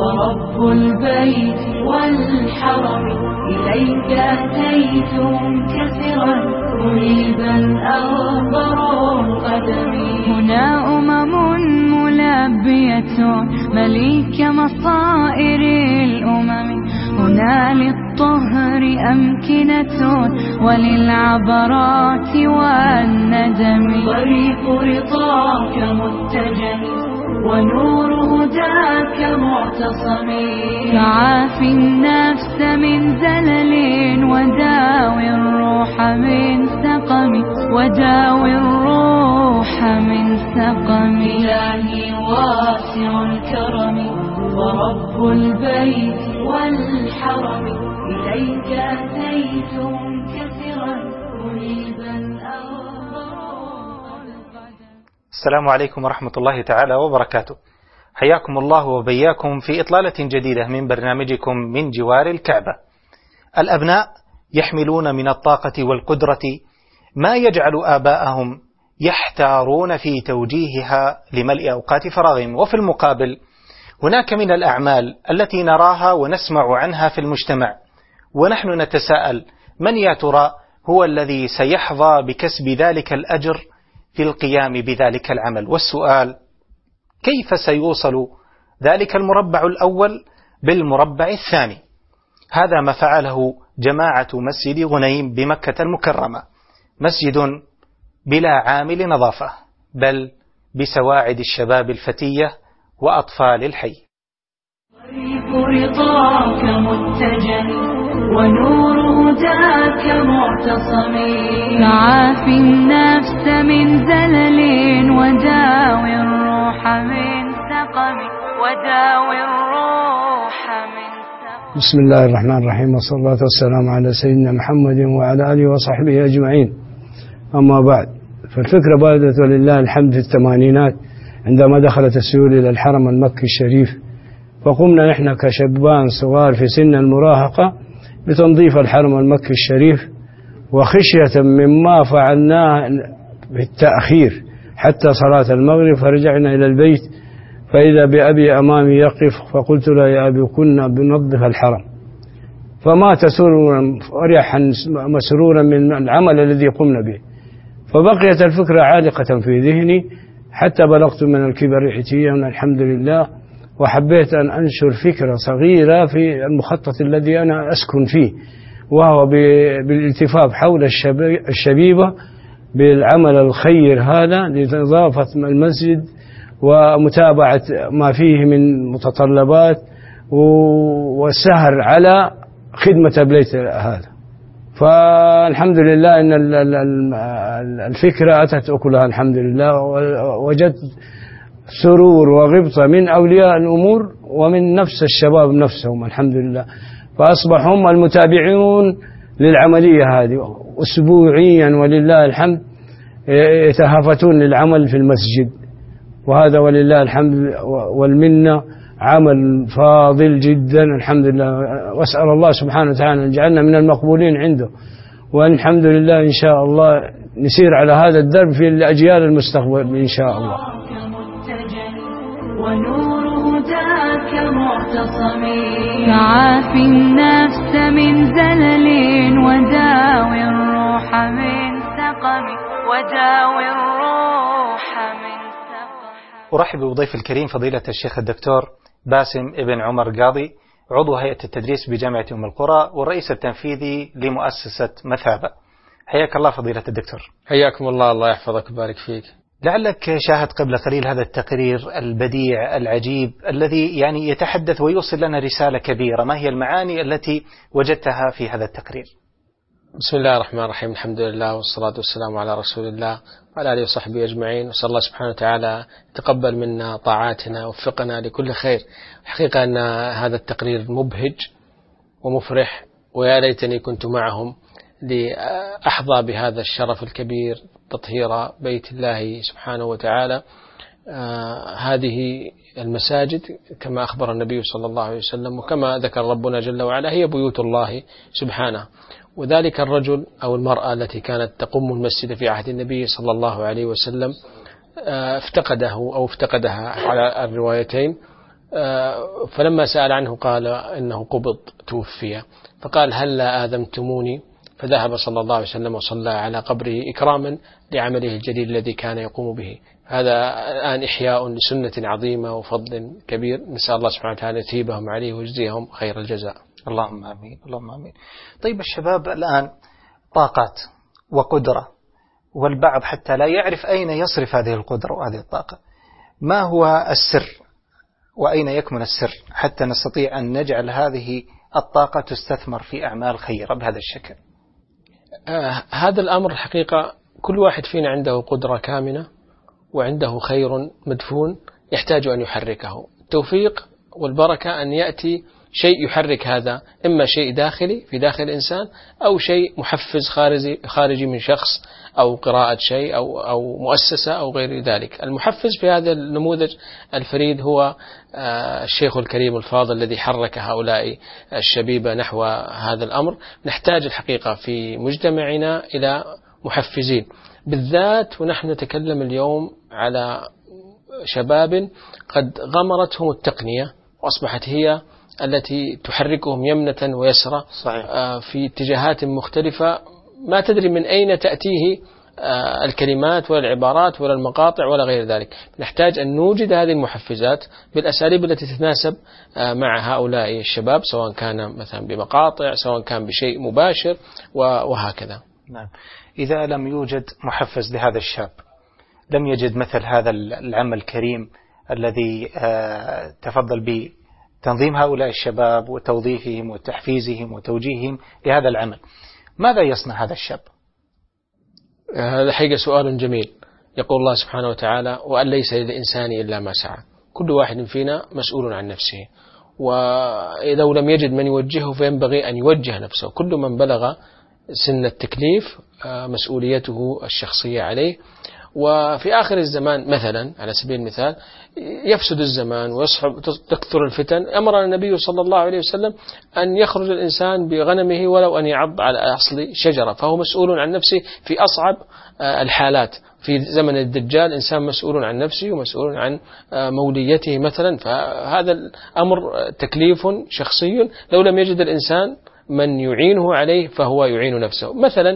ورب البيت والحرم إليك أتيت منكسرا منيبا أغبر القدم. هنا ملبية مليك مصائر الأمم، هنا للطهر أمكنة وللعبرات والندم. طريق رضاك متجه ونور هداك معتصم، فعاف النفس من زلل وداوي الروح من سقم، وداوي الروح من سقم. إلهي واسع الكرم ورب البيت والحرم إليك أتيت منكسرا منيبا أغبر القدم. السلام عليكم ورحمة الله تعالى وبركاته. حياكم الله وبياكم في إطلالة جديدة من برنامجكم من جوار الكعبة. الأبناء يحملون من الطاقة والقدرة ما يجعل آباءهم يحتارون في توجيهها لملء أوقات فراغهم، وفي المقابل هناك من الأعمال التي نراها ونسمع عنها في المجتمع ونحن نتساءل من يا ترى هو الذي سيحظى بكسب ذلك الأجر في القيام بذلك العمل، والسؤال كيف سيوصل ذلك المربع الأول بالمربع الثاني؟ هذا ما فعله جماعة مسجد غنيم بمكة المكرمة، مسجد بلا عامل نظافة بل بسواعد الشباب الفتية وأطفال الحي. طريق رضاك متجه ونور هداك معتصم، فعاف النفس من زلل وداوي الروح من سقم، وداوي الروح من سقم. بسم الله الرحمن الرحيم، والصلاة والسلام على سيدنا محمد وعلى آله وصحبه أجمعين. أما بعد، فالفكرة بدأت ولله الحمد في الثمانينات عندما دخلت السيول إلى الحرم المكي الشريف، فقمنا نحن كشبان صغار في سن المراهقة بتنظيف الحرم المكي الشريف، وخشية مما فعلناه بالتأخير حتى صلاة المغرب، فرجعنا إلى البيت فإذا بأبي أمامي يقف، فقلت له يا أبي كنا بنظف الحرم، فمات سرورا فرحا مسرورا من العمل الذي قمنا به. فبقيت الفكرة عالقة في ذهني حتى بلغت من الكبر عتيا الحمد لله، وحبيت أن أنشر فكرة صغيرة في المخطط الذي أنا أسكن فيه، وهو بالالتفاف حول الشبيبة بالعمل الخير هذا لنظافة المسجد ومتابعة ما فيه من متطلبات والسهر على خدمة البيت هذا. فالحمد لله إن الفكرة أتت أكلها الحمد لله، وجدت سرور وغبطة من أولياء الأمور ومن نفس الشباب نفسهم الحمد لله، فأصبحوا هم المتابعون للعملية هذه أسبوعيا ولله الحمد، يتهافتون للعمل في المسجد، وهذا ولله الحمد والمنة عمل فاضل جدا الحمد لله. وأسأل الله سبحانه وتعالى أن يجعلنا من المقبولين عنده، والحمد لله إن شاء الله نسير على هذا الدرب في الأجيال المستقبل إن شاء الله. ونور هداك معتصم، فعاف النفس من زلل وداوي الروح من سقم، وداوي الروح من سقم. أرحب بضيف الكريم فضيلة الشيخ الدكتور باسم ابن عمر قاضي، عضو هيئة التدريس بجامعة أم القرى والرئيس التنفيذي لمؤسسة مثابة. حياك الله فضيلة الدكتور. حياكم الله، الله يحفظك ويبارك فيك. لعلك شاهدت قبل قليل هذا التقرير البديع العجيب الذي يعني يتحدث ويوصل لنا رسالة كبيرة، ما هي المعاني التي وجدتها في هذا التقرير؟ بسم الله الرحمن الرحيم، الحمد لله والصلاة والسلام على رسول الله وعلى آله وصحبه أجمعين، وصلى الله سبحانه وتعالى تقبل منا طاعاتنا ووفقنا لكل خير. حقيقة أن هذا التقرير مبهج ومفرح، ويا ليتني كنت معهم لأحظى بهذا الشرف الكبير، تطهير بيت الله سبحانه وتعالى. هذه المساجد كما أخبر النبي صلى الله عليه وسلم وكما ذكر ربنا جل وعلا هي بيوت الله سبحانه، وذلك الرجل أو المرأة التي كانت تقوم المسجد في عهد النبي صلى الله عليه وسلم افتقدها على الروايتين، فلما سأل عنه قال إنه قبض توفي، فقال هلا آذمتموني، فذهب صلى الله عليه وسلم وصلى على قبره إكراما لعمله الجليل الذي كان يقوم به. هذا الآن إحياء لسنة عظيمة وفضل كبير، نسأل الله سبحانه وتعالى يثيبهم عليه ويجزيهم خير الجزاء. اللهم آمين، اللهم آمين. طيب الشباب الآن طاقات وقدرة، والبعض حتى لا يعرف أين يصرف هذه القدرة وهذه الطاقة. ما هو السر وأين يكمن السر حتى نستطيع أن نجعل هذه الطاقة تستثمر في أعمال خيرة بهذا الشكل؟ هذا الأمر الحقيقة كل واحد فينا عنده قدرة كامنة وعنده خير مدفون يحتاج أن يحركه. التوفيق والبركة أن يأتي شيء يحرك هذا، إما شيء داخلي في داخل الإنسان أو شيء محفز خارجي من شخص أو قراءة شيء أو مؤسسة أو غير ذلك. المحفز في هذا النموذج الفريد هو الشيخ الكريم الفاضل الذي حرك هؤلاء الشبيبة نحو هذا الأمر. نحتاج الحقيقة في مجتمعنا إلى محفزين بالذات، ونحن نتكلم اليوم على شباب قد غمرتهم التقنية وأصبحت هي التي تحركهم يمنة ويسرى. صحيح. في اتجاهات مختلفة ما تدري من أين تأتيه الكلمات ولا العبارات ولا المقاطع ولا غير ذلك. نحتاج أن نوجد هذه المحفزات بالأساليب التي تتناسب مع هؤلاء الشباب، سواء كان مثلا بمقاطع، سواء كان بشيء مباشر وهكذا. نعم. إذا لم يوجد محفز لهذا الشاب، لم يجد مثل هذا العمل الكريم الذي تفضل بتنظيم هؤلاء الشباب وتوظيفهم وتحفيزهم وتوجيههم لهذا العمل، ماذا يصنع هذا الشاب؟ هذا حقيقة سؤال جميل. يقول الله سبحانه وتعالى وأن ليس للإنسان إلا ما سعى. كل واحد فينا مسؤول عن نفسه، وإذا لم يجد من يوجهه فينبغي أن يوجه نفسه. كل من بلغ سن التكليف مسؤوليته الشخصية عليه. وفي آخر الزمان مثلا على سبيل المثال يفسد الزمان وتكثر الفتن، أمر النبي صلى الله عليه وسلم أن يخرج الإنسان بغنمه ولو أن يعض على أصل شجرة، فهو مسؤول عن نفسه في أصعب الحالات. في زمن الدجال إنسان مسؤول عن نفسه ومسؤول عن موليته مثلا، فهذا الأمر تكليف شخصي. لو لم يجد الإنسان من يعينه عليه فهو يعين نفسه. مثلا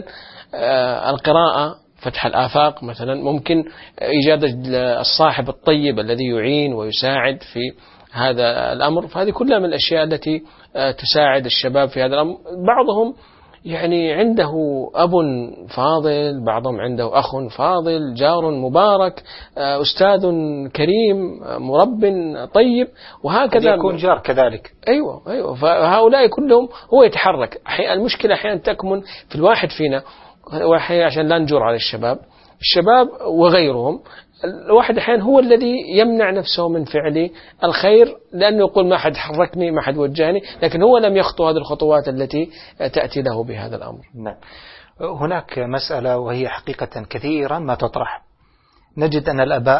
القراءة، فتح الآفاق مثلا، ممكن إيجاد الصاحب الطيب الذي يعين ويساعد في هذا الأمر. فهذه كلها من الأشياء التي تساعد الشباب في هذا الأمر. بعضهم يعني عنده أب فاضل، بعضهم عنده أخ فاضل، جار مبارك، أستاذ كريم، مرب طيب، وهكذا يكون جار كذلك. أيوة. فهؤلاء كلهم هو يتحرك. المشكلة أحيانا تكمن في الواحد فينا، عشان لا نجور على الشباب وغيرهم. الواحد أحيانا هو الذي يمنع نفسه من فعل الخير، لأنه يقول ما حد حركني، ما حد وجهني، لكن هو لم يخطو هذه الخطوات التي تأتي له بهذا الأمر. نعم. هناك مسألة وهي حقيقة كثيرا ما تطرح. نجد أن الآباء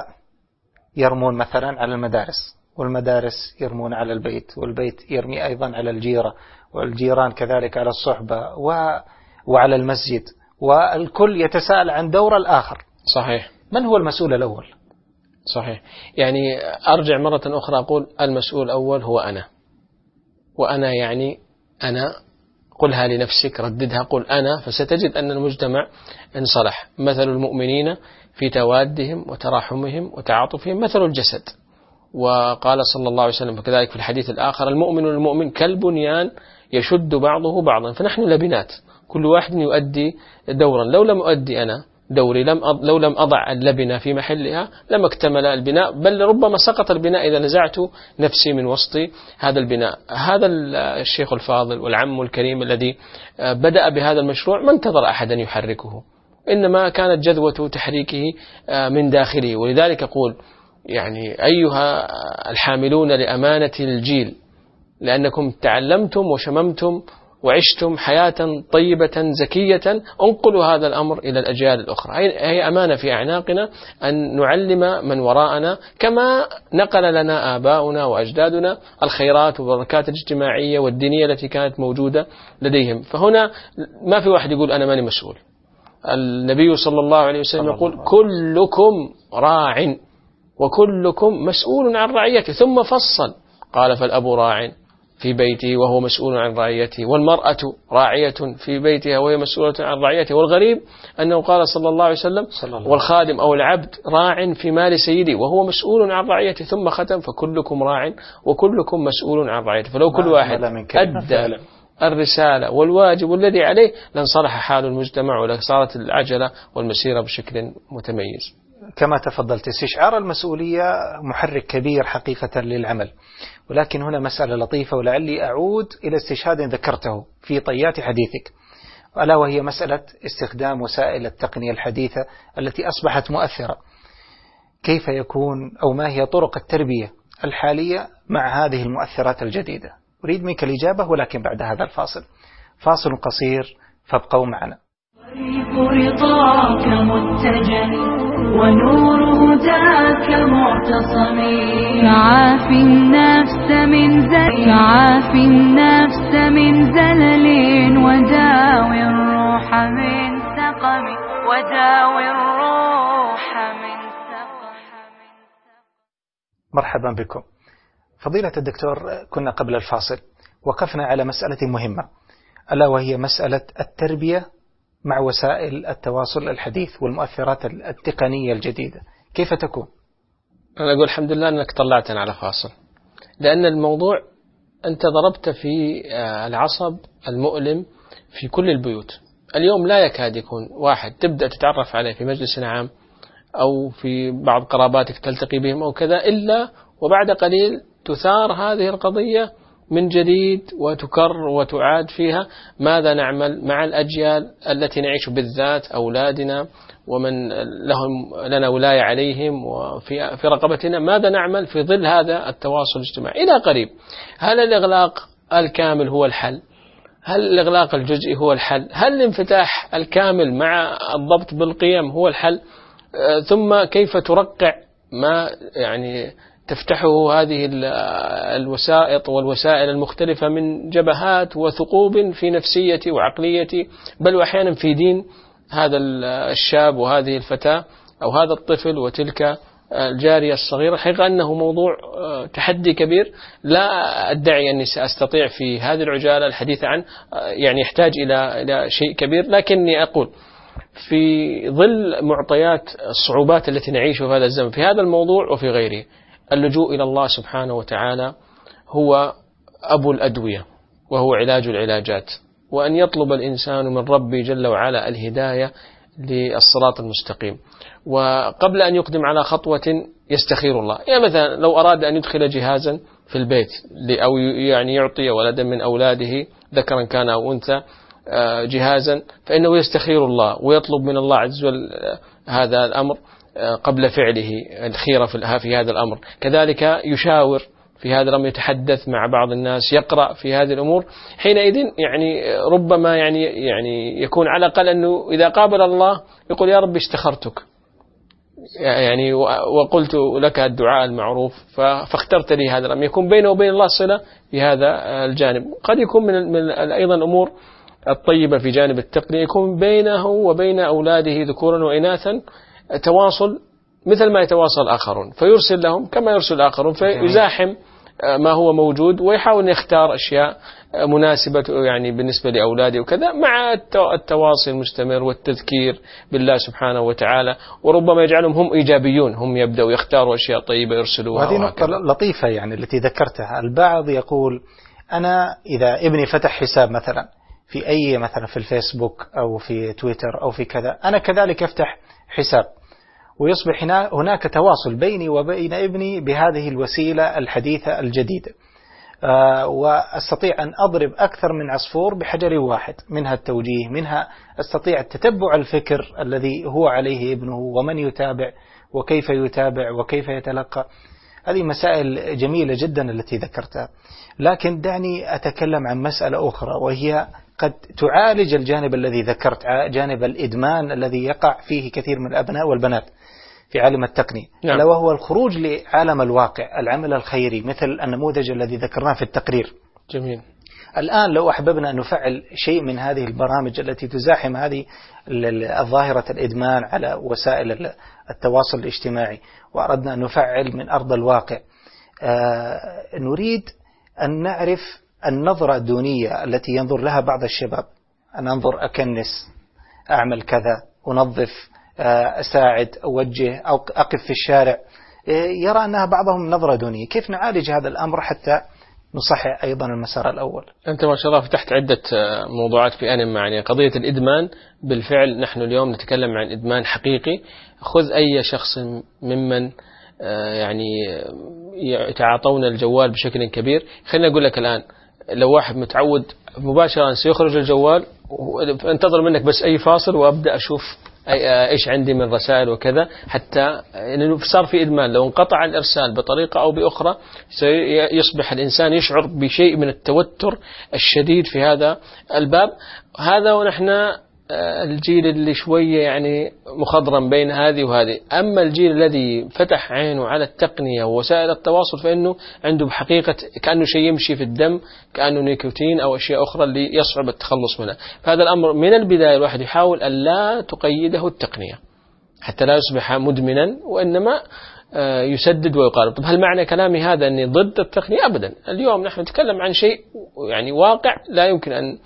يرمون مثلا على المدارس، والمدارس يرمون على البيت، والبيت يرمي أيضا على الجيرة، والجيران كذلك على الصحبة وعلى المسجد، والكل يتساءل عن دور الآخر. صحيح. من هو المسؤول الأول؟ صحيح. يعني أرجع مرة أخرى أقول المسؤول الأول هو أنا. وأنا يعني أنا، قلها لنفسك، رددها، قل أنا، فستجد أن المجتمع انصلح. مثل المؤمنين في توادهم وتراحمهم وتعاطفهم مثل الجسد. وقال صلى الله عليه وسلم كذلك في الحديث الآخر المؤمن للمؤمن كالبنيان يشد بعضه بعضا. فنحن لبنات، كل واحد يؤدي دورا. لو لم أؤدي أنا دوري، لو لم أضع اللبنة في محلها لم اكتمل البناء، بل ربما سقط البناء إذا نزعت نفسي من وسط هذا البناء. هذا الشيخ الفاضل والعم الكريم الذي بدأ بهذا المشروع ما انتظر أحدا يحركه، إنما كانت جذوة تحريكه من داخله. ولذلك أقول يعني أيها الحاملون لأمانة الجيل، لأنكم تعلمتم وشممتم وعشتم حياة طيبة زكية، انقلوا هذا الأمر إلى الأجيال الأخرى. هي أمانة في أعناقنا أن نعلم من وراءنا كما نقل لنا آباؤنا وأجدادنا الخيرات والبركات الاجتماعية والدينية التي كانت موجودة لديهم. فهنا ما في واحد يقول أنا ماني مسؤول. النبي صلى الله عليه وسلم يقول كلكم راع وكلكم مسؤول عن رعيته، ثم فصل قال فالأب راع في بيته وهو مسؤول عن رعيته، والمرأة راعية في بيتها وهي مسؤولة عن رعيته. والغريب أنه قال صلى الله عليه وسلم والخادم أو العبد راع في مال سيدي وهو مسؤول عن رعيته، ثم ختم فكلكم راع وكلكم مسؤول عن رعيته. فلو كل واحد أدى الرسالة والواجب الذي عليه لانصلح حال المجتمع ولصارت العجلة والمسيرة بشكل متميز. كما تفضلت، استشعار المسؤولية محرك كبير حقيقة للعمل، ولكن هنا مسألة لطيفة ولعلي أعود إلى استشهاد ذكرته في طيات حديثك، ألا وهي مسألة استخدام وسائل التقنية الحديثة التي أصبحت مؤثرة. كيف يكون أو ما هي طرق التربية الحالية مع هذه المؤثرات الجديدة؟ أريد منك الإجابة ولكن بعد هذا الفاصل، فاصل قصير فابقوا معنا. رضاك متجه ونور هداك معتصم، كعافي النفس من زلل وداوي الروح من سقم. مرحبا بكم. فضيلة الدكتور، كنا قبل الفاصل وقفنا على مسألة مهمة، ألا وهي مسألة التربية مع وسائل التواصل الحديث والمؤثرات التقنية الجديدة، كيف تكون؟ أنا أقول الحمد لله أنك طلعتنا على فاصل، لأن الموضوع أنت ضربت في العصب المؤلم في كل البيوت. اليوم لا يكاد يكون واحد تبدأ تتعرف عليه في مجلس عام أو في بعض قراباتك تلتقي بهم أو كذا، إلا وبعد قليل تثار هذه القضية من جديد وتكرر وتعاد فيها. ماذا نعمل مع الأجيال التي نعيش، بالذات أولادنا ومن لنا ولاية عليهم وفي رقبتنا؟ ماذا نعمل في ظل هذا التواصل الاجتماعي إلى قريب؟ هل الإغلاق الكامل هو الحل؟ هل الإغلاق الجزئي هو الحل؟ هل الانفتاح الكامل مع الضبط بالقيم هو الحل؟ ثم كيف ترقع ما يعني تفتحه هذه الوسائط والوسائل المختلفة من جبهات وثقوب في نفسيتي وعقليتي، بل وأحيانا في دين هذا الشاب وهذه الفتاة أو هذا الطفل وتلك الجارية الصغيرة. حقيقة أنه موضوع تحدي كبير، لا أدعي أني سأستطيع في هذه العجالة الحديث عنه، يعني يحتاج إلى شيء كبير، لكني أقول في ظل معطيات الصعوبات التي نعيشها في هذا الزمن في هذا الموضوع وفي غيره، اللجوء إلى الله سبحانه وتعالى هو أبو الأدوية وهو علاج العلاجات، وأن يطلب الإنسان من ربي جل وعلا الهداية للصراط المستقيم، وقبل أن يقدم على خطوة يستخير الله. يعني مثلا لو أراد أن يدخل جهازا في البيت أو يعني يعطي ولدا من أولاده ذكرا كان أو أنثى جهازا، فإنه يستخير الله ويطلب من الله عز وجل هذا الأمر قبل فعله، الخيرة في هذا الأمر. كذلك يشاور في هذا الأمر، يتحدث مع بعض الناس، يقرأ في هذه الأمور. حينئذ يعني ربما يعني يكون على الأقل أنه إذا قابل الله يقول يا رب استخرتك، يعني وقلت لك الدعاء المعروف فاخترت لي هذا الأمر، يكون بينه وبين الله صلة في هذا الجانب. قد يكون من أيضا أمور الطيبة في جانب التقنية، يكون بينه وبين أولاده ذكورا وإناثا تواصل مثل ما يتواصل الآخرون، فيرسل لهم كما يرسل الآخرون، فيزاحم ما هو موجود ويحاول أن يختار أشياء مناسبة يعني بالنسبة لأولاده وكذا، مع التواصل المستمر والتذكير بالله سبحانه وتعالى، وربما يجعلهم هم إيجابيون، هم يبدأوا يختاروا أشياء طيبة يرسلوها. وهذه نقطة لطيفة يعني التي ذكرتها. البعض يقول أنا إذا ابني فتح حساب مثلا في أي مثلا في الفيسبوك أو في تويتر أو في كذا، أنا كذلك أفتح حساب، ويصبح هناك تواصل بيني وبين ابني بهذه الوسيلة الحديثة الجديدة، وأستطيع أن أضرب أكثر من عصفور بحجر واحد، منها التوجيه، منها أستطيع تتبع الفكر الذي هو عليه ابنه، ومن يتابع وكيف يتابع وكيف يتلقى. هذه مسائل جميلة جدا التي ذكرتها، لكن دعني أتكلم عن مسألة أخرى، وهي قد تعالج الجانب الذي ذكرت، جانب الإدمان الذي يقع فيه كثير من الأبناء والبنات في عالم التقنية، نعم. وهو الخروج لعالم الواقع، العمل الخيري، مثل النموذج الذي ذكرناه في التقرير. جميل. الآن لو أحببنا أن نفعل شيء من هذه البرامج التي تزاحم هذه الظاهرة الإدمان على وسائل التواصل الاجتماعي، وأردنا أن نفعل من أرض الواقع، نريد أن نعرف النظرة الدونية التي ينظر لها بعض الشباب، أن أنظر أكنس، أعمل كذا، أنظف، أساعد، أوجه، أو أقف في الشارع، يرى أنها بعضهم نظرة دونية. كيف نعالج هذا الأمر حتى نصحح أيضا المسار الأول؟ أنت ما شاء الله فتحت عدة موضوعات في آن معا. قضية الإدمان بالفعل نحن اليوم نتكلم عن إدمان حقيقي. خذ أي شخص ممن يعني يتعاطون الجوال بشكل كبير. خليني أقول لك الآن، لو واحد متعود مباشرة سيخرج الجوال، انتظر منك بس أي فاصل وأبدأ أشوف إيش عندي من رسائل وكذا، حتى إنه صار في إدمان. لو انقطع الإرسال بطريقة أو بأخرى سيصبح الإنسان يشعر بشيء من التوتر الشديد في هذا الباب. هذا ونحن الجيل اللي شوية يعني مخضرم بين هذه وهذه. أما الجيل الذي فتح عينه على التقنية ووسائل التواصل فإنه عنده بحقيقة كأنه شيء يمشي في الدم، كأنه نيكوتين أو أشياء أخرى اللي يصعب التخلص منها. فهذا الأمر من البداية الواحد يحاول أن لا تقيده التقنية حتى لا يصبح مدمنا، وإنما يسدد ويقارب. طب هل معنى كلامي هذا أني ضد التقنية؟ أبدا. اليوم نحن نتكلم عن شيء يعني واقع لا يمكن أن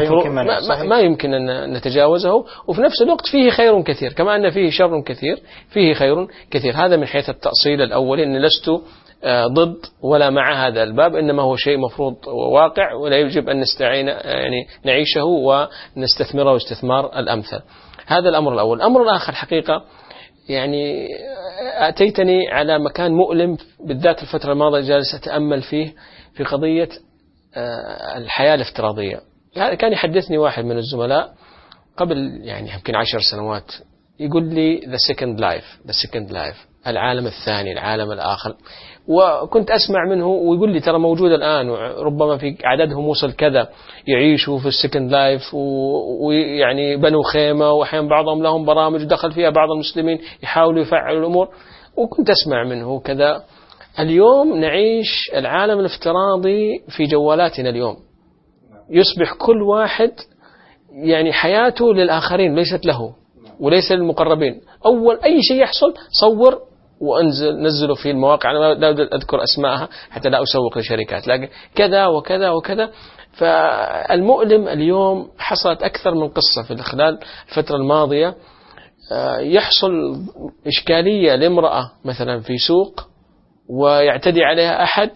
ما يمكن أن نتجاوزه، وفي نفس الوقت فيه خير كثير كما أن فيه شر كثير، فيه خير كثير. هذا من حيث التأصيل الأول، أني لست ضد ولا مع هذا الباب، إنما هو شيء مفروض واقع ولا يجب أن نستعين يعني نعيشه ونستثمره استثمار الأمثل. هذا الأمر الأول. الأمر الآخر حقيقة يعني أتيتني على مكان مؤلم بالذات الفترة الماضية، جالس أتأمل فيه في قضية الحياة الافتراضية. كان يحدثني واحد من الزملاء قبل يعني يمكن 10 سنوات، يقول لي the second life، العالم الثاني، العالم الآخر. وكنت أسمع منه ويقول لي ترى موجود الآن، وربما في عددهم وصل كذا يعيشوا في السكند لايف، ويعني بنوا خيمة، وأحيانا بعضهم لهم برامج ودخل فيها بعض المسلمين يحاولوا يفعلوا الأمور. وكنت أسمع منه كذا. اليوم نعيش العالم الافتراضي في جوالاتنا اليوم. يصبح كل واحد يعني حياته للآخرين ليست له وليس للمقربين. أول أي شيء يحصل صور نزلوا في المواقع، أنا لا أذكر أسماءها حتى لا أسوق لشركات، لكن كذا وكذا وكذا. فالمؤلم اليوم حصلت أكثر من قصة في خلال الفترة الماضية. يحصل إشكالية لامرأة مثلا في سوق ويعتدي عليها أحد،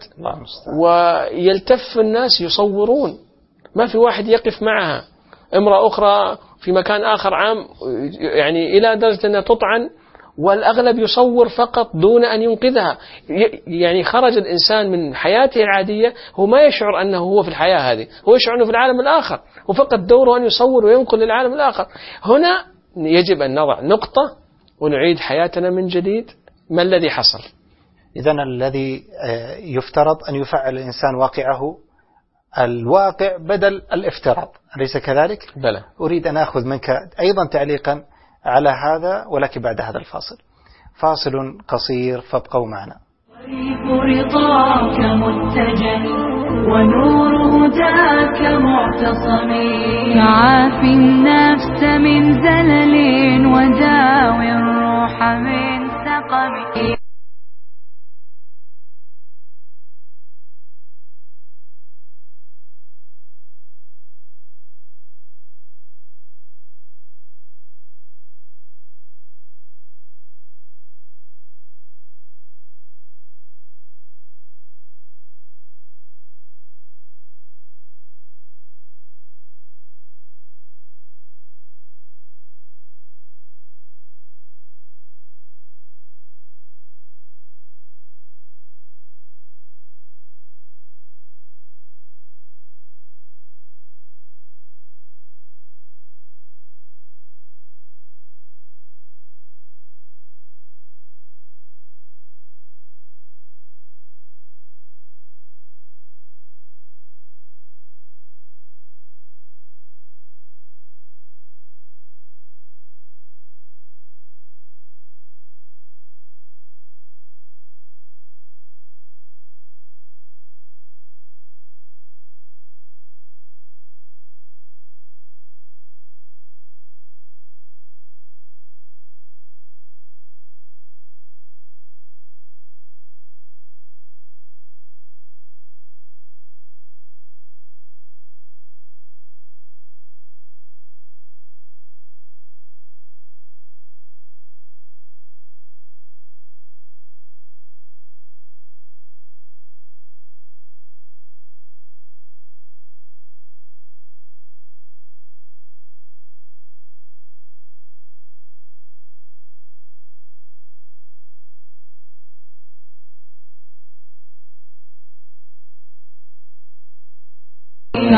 ويلتف الناس يصورون، ما في واحد يقف معها. امرأة أخرى في مكان آخر عام يعني إلى درجة أنها تطعن، والأغلب يصور فقط دون أن ينقذها. يعني خرج الإنسان من حياته العادية، هو ما يشعر أنه هو في الحياة هذه، هو يشعر أنه في العالم الآخر، وفقط دوره أن يصور وينقل للعالم الآخر. هنا يجب أن نضع نقطة ونعيد حياتنا من جديد. ما الذي حصل؟ إذن الذي يفترض أن يفعل الإنسان واقعه الواقع بدل الافتراض، أليس كذلك؟ بلى. أريد أن أخذ منك أيضا تعليقا على هذا، ولكن بعد هذا الفاصل. فاصل قصير فابقوا معنا. طريق رضاك متجه ونور هداك معتصم، عافي النفس من زلل وداوي الروح من سقم.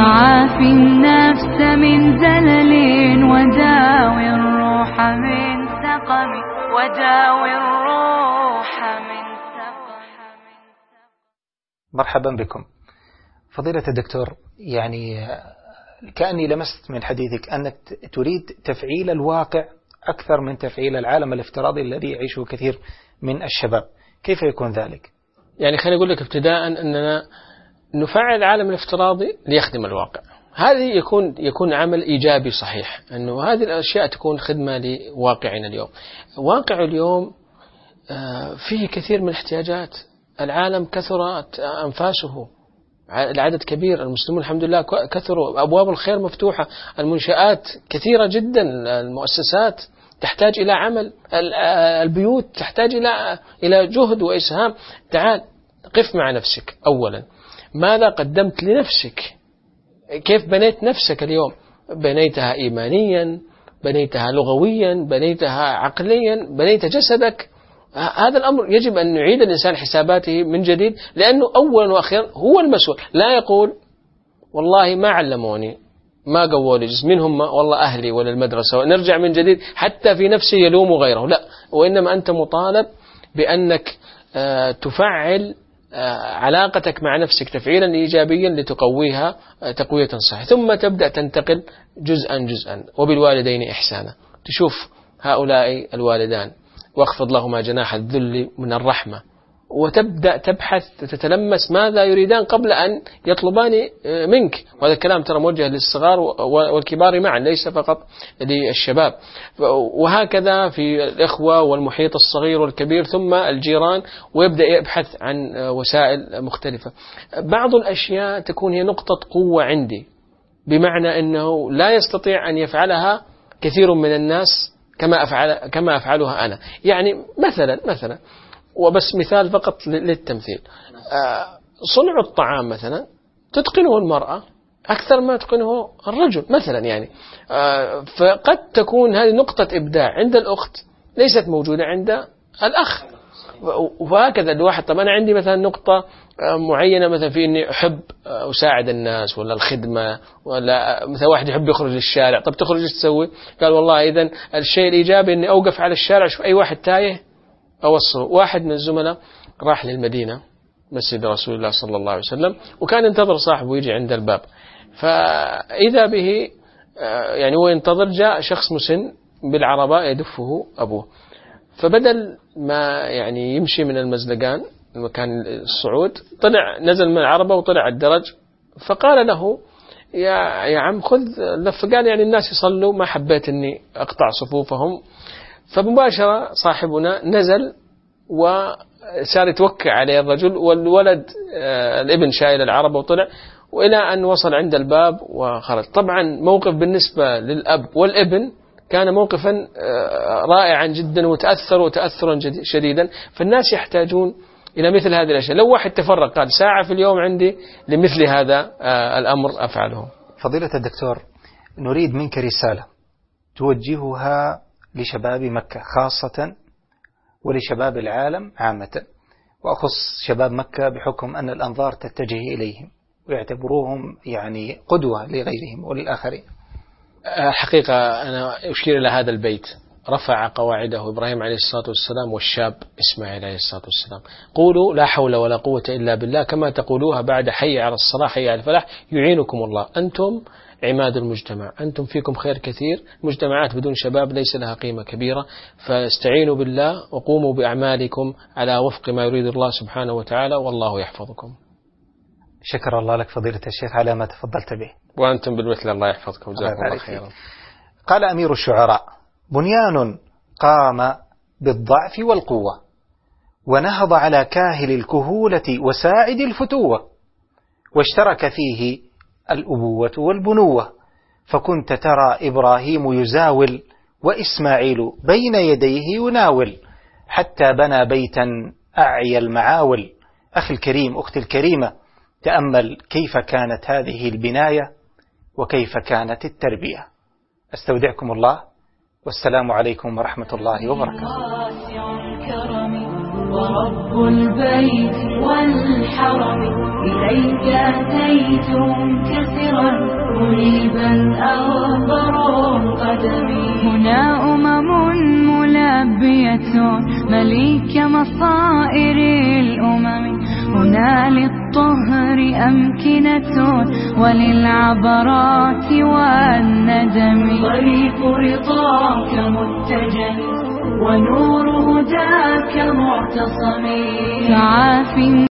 عافي النفس من زلل وداوي الروح من سقم وداوي الروح من سقم. مرحبا بكم فضيلة الدكتور. يعني كأني لمست من حديثك أنك تريد تفعيل الواقع أكثر من تفعيل العالم الافتراضي الذي يعيشه كثير من الشباب، كيف يكون ذلك؟ يعني خليني أقول لك ابتداء أننا نفعل العالم الافتراضي ليخدم الواقع. هذه يكون عمل إيجابي صحيح، أنه هذه الأشياء تكون خدمة لواقعنا اليوم. واقع اليوم فيه كثير من الاحتياجات، العالم كثرت أنفاسه، العدد كبير، المسلمون الحمد لله كثروا، أبواب الخير مفتوحة، المنشآت كثيرة جدا، المؤسسات تحتاج إلى عمل، البيوت تحتاج إلى جهد وإسهام. تعال قف مع نفسك أولا، ماذا قدمت لنفسك؟ كيف بنيت نفسك اليوم؟ بنيتها إيمانيا، بنيتها لغويا، بنيتها عقليا، بنيت جسدك؟ هذا الأمر يجب أن يعيد الإنسان حساباته من جديد، لأنه أولا وأخيرا هو المسؤول. لا يقول والله ما علموني، ما قووا لي جسم، منهم والله أهلي ولا المدرسة، ونرجع من جديد حتى في نفسه يلوم غيره. لا، وإنما أنت مطالب بأنك تفعل علاقتك مع نفسك تفعيلا إيجابيا لتقويها تقوية صحيحة، ثم تبدأ تنتقل جزءا جزءا. وبالوالدين إحسانا، تشوف هؤلاء الوالدان واخفض لهما جناح الذل من الرحمة، وتبدأ تبحث تتلمس ماذا يريدان قبل أن يطلبان منك. وهذا الكلام ترى موجه للصغار والكبار معا، ليس فقط للشباب. وهكذا في الإخوة والمحيط الصغير والكبير، ثم الجيران، ويبدأ يبحث عن وسائل مختلفة. بعض الأشياء تكون هي نقطة قوة عندي، بمعنى أنه لا يستطيع أن يفعلها كثير من الناس كما أفعلها أنا. يعني مثلا وبس مثال فقط للتمثيل، صنع الطعام مثلا تتقنه المرأة أكثر ما تتقنه الرجل مثلا، يعني فقد تكون هذه نقطة إبداع عند الأخت ليست موجودة عند الأخ. وهكذا الواحد. طب أنا عندي مثلا نقطة معينة، مثلا في إني أحب أساعد الناس، ولا الخدمة، ولا مثلا واحد يحب يخرج للشارع. طب تخرج ايش تسوي؟ قال والله إذن الشيء الإيجابي إني أوقف على الشارع أشوف أي واحد تايه أوصله. واحد من الزملاء راح للمدينة مسجد رسول الله صلى الله عليه وسلم، وكان ينتظر صاحبه يجي عند الباب، فإذا به يعني هو ينتظر، جاء شخص مسن بالعربة يدفه أبوه، فبدل ما يعني يمشي من المزلقان المكان الصعود، طلع نزل من العربة وطلع الدرج، فقال له يا عم خذ لف. قال يعني الناس يصلوا، ما حبيت أني أقطع صفوفهم. فمباشرة صاحبنا نزل وصار يتوكع عليه الرجل، والولد الابن شايل العربة وطلع، وإلى أن وصل عند الباب وخرج. طبعا موقف بالنسبة للأب والابن كان موقفا رائعا جدا، وتأثروا تأثرا شديدا. فالناس يحتاجون إلى مثل هذه الأشياء. لو واحد تفرق قال ساعة في اليوم عندي لمثل هذا الأمر أفعله. فضيلة الدكتور، نريد منك رسالة توجهها لشباب مكة خاصة ولشباب العالم عامة، وأخص شباب مكة بحكم أن الأنظار تتجه إليهم ويعتبروهم يعني قدوة لغيرهم وللآخرين. حقيقة أنا أشير إلى هذا البيت: رفع قواعده إبراهيم عليه الصلاة والسلام والشاب إسماعيل عليه الصلاة والسلام. قولوا لا حول ولا قوة إلا بالله كما تقولوها بعد حي على الصلاة حي على الفلاح يعينكم الله. أنتم عماد المجتمع، أنتم فيكم خير كثير. مجتمعات بدون شباب ليس لها قيمة كبيرة، فاستعينوا بالله وقوموا بأعمالكم على وفق ما يريد الله سبحانه وتعالى، والله يحفظكم. شكر الله لك فضيلة الشيخ على ما تفضلت به. وأنتم بالمثل، الله يحفظكم، جزاكم الله خيرا. قال أمير الشعراء: بنيان قام بالضعف والقوة، ونهض على كاهل الكهولة وساعد الفتوة، واشترك فيه الأبوة والبنوة، فكنت ترى إبراهيم يزاول وإسماعيل بين يديه يناول، حتى بنى بيتا أعيا المعاول. أخي الكريم، أختي الكريمة، تأمل كيف كانت هذه البناية وكيف كانت التربية. أستودعكم الله، والسلام عليكم ورحمة الله وبركاته. ورب البيت والحرم إليه إليك أتيت منكسرا أريب الأغبر قدمي. هنا ملبية مليك مصائر الأمم، هنا للطهر أمكنة وللعبرات والندم. طريق رضاك متجه ونور هداك معتصم. فعاف